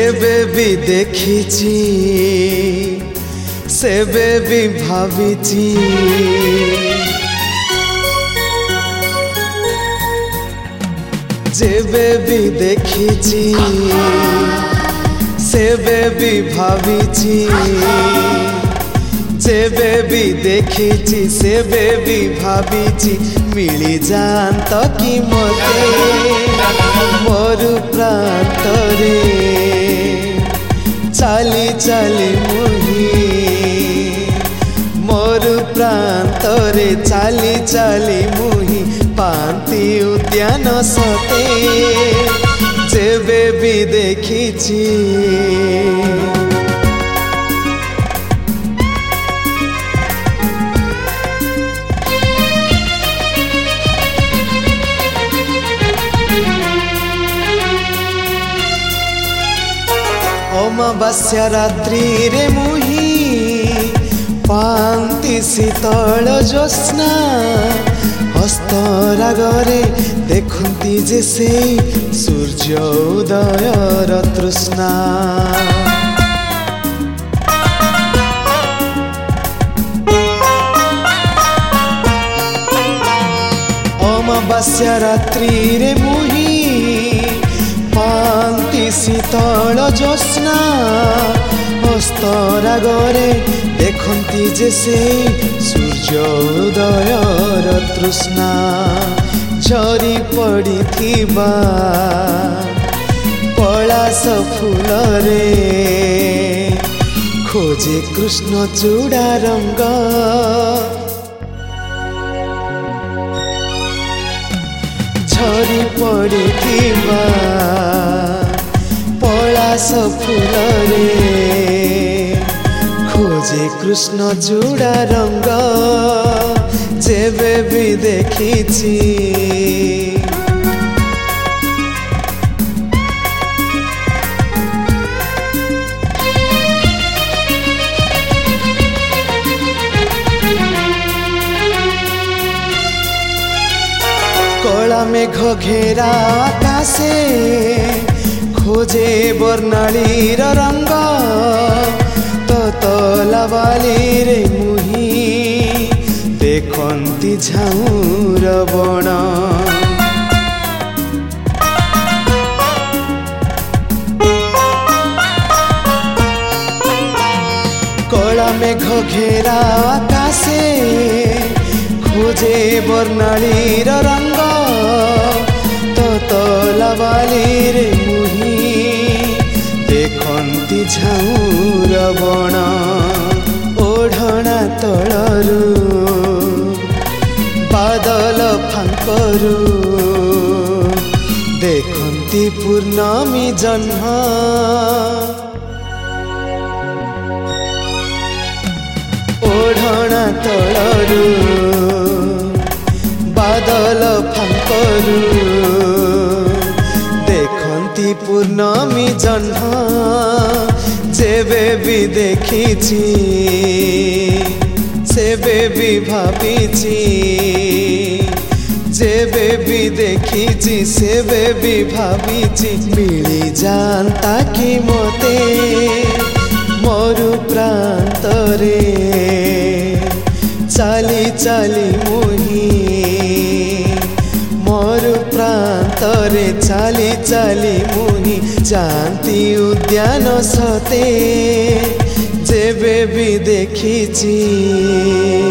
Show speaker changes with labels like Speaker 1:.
Speaker 1: जेबे भी देखिची सेबे भी भाविची जेबे भी देखिची सेबे भी भाविची जेबे भी देखिची सेबे भी भाविची मिली जात कि मते मोरु प्रांतरे चाली चाली मुही मोरु प्रांतरे चाली चाली मुही पांती उद्यान सते जेबे भी देखिची अमावास्या रात्रि रे मुही पांती शीतल ज्योत्स्ना हस्तरागरे देखती जे से सूर्य उदयर तृष्णा अमावास्या रात्रि रे मुही पांती शीतल ज्योत्स्ना हस्तरागरे देखती जे से सूर्य उदयर तृष्णा झरी पड़ी थिबा पलाश फूल रे खोजे कृष्ण चूड़ा रंग झरी पड़ी थिबा पलाश फूल रे खोजे कृष्ण चूड़ा रंग जेबे भी देखिची कला मेघ घेरा आकाशे खोजे बर्णालीर रंग तला बाली रे मुही देखती झाऊर बण कला मेघ घेरा आकाशे खोजे बर्णालीर रंग तला बाली रे मुही देखती झाऊर बण ओढ़ना तलरू बादल फांकरू देखती पूर्णमी जह्न ओढ़ना तलरू बादल फांकरू देखती पूर्णमी जह्न जेबे भी देखिची सेबे भी भाविची जेबे भी देखिची सेबे भी भाविची मिली जानता कि मते मोरु प्रांतरे चाली चाली मुही मोरु प्रांतरे चाली चाली मुही जानती उद्यान सते जेबे भी देखिची।